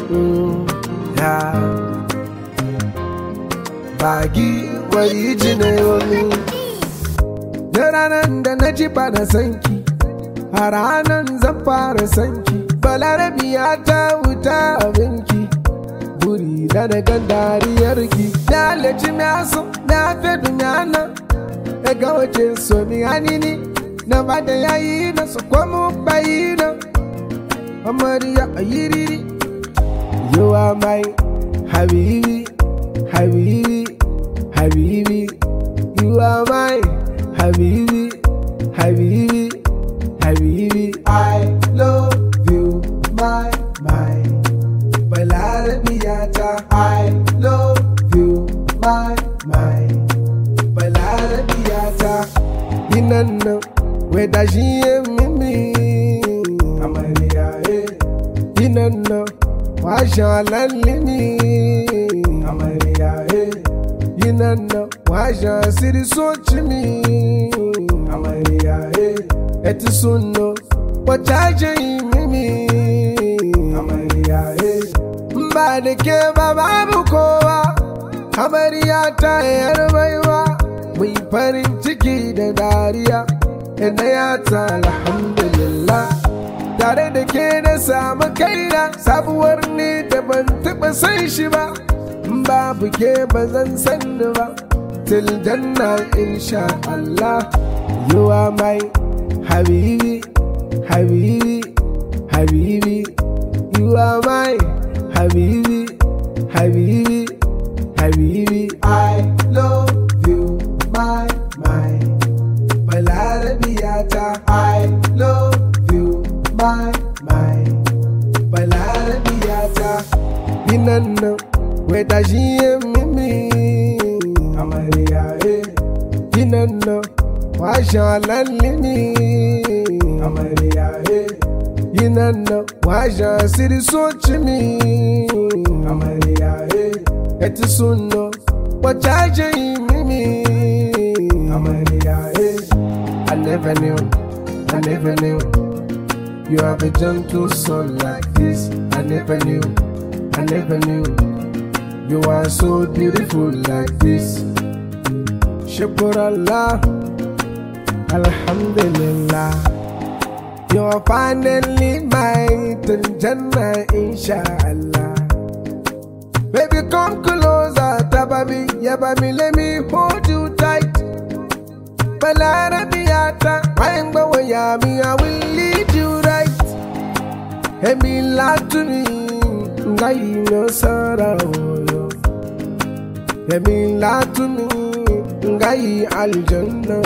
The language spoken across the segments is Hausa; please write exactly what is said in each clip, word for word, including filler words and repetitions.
Bagi wai ji ne wani da ranar da na ji ba na sanki a ranar zan fara sanki balarabiya ta wuta abinki buri da na gan dariyarki na alaji masu na fedu yana ya ga wace so mi hanini na bada yayi na su kwamu bayi na amariya a yiriri. You are my Habibi, Habibi, Habibi. You are my Habibi, Habibi, Habibi. I love you, my, my Balarabiyata. I love you, my, my Balarabiyata. Inanna, weda jiye mimi Amariya, eh. Inanna, waja lalimi Amariya, eh. Inanna, waja siri sochimi Amariya, eh. Eti sunno, wajaje mimi Amariya, eh. Mbade ke babu kowa Amariya ta yar baiwa mai farin ciki da dariya ina ya ta alhamdulillah tare da ke na samu kaina sabuwar ne da ban taɓa san shi ba babu ke ba zan sanni ba til janna insha Allah. You are my Habibi, Habibi, Habibi. You are my Habibi, Habibi, Habibi. I love you, my, my Balarabiyata. I love you, my, my Balarabiyata. Inanna, weda jiye mimi Amariya, eh. Inanna, waja lalimi Amariya, eh. Inanna, waja siri sochimi Amariya, eh. Eti sunno, wajaje mimi Amariya, eh. I never knew, I never knew you have a gentle soul like this. I never knew, I never knew you are so beautiful like this. Shukr Allah, Alhamdulillah. You are finally mine to Jannah, inshallah. Baby, come closer, Tababi, Yabami, let me hold you tight. Balarabiyata, Wangba Wayami, I will lead you right. And be like to me, Ngai no Sarayo. And be like to me, Ngai Al Jannah.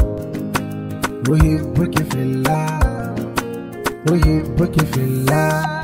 Muhibbuki fillah, muhibbuki fillah.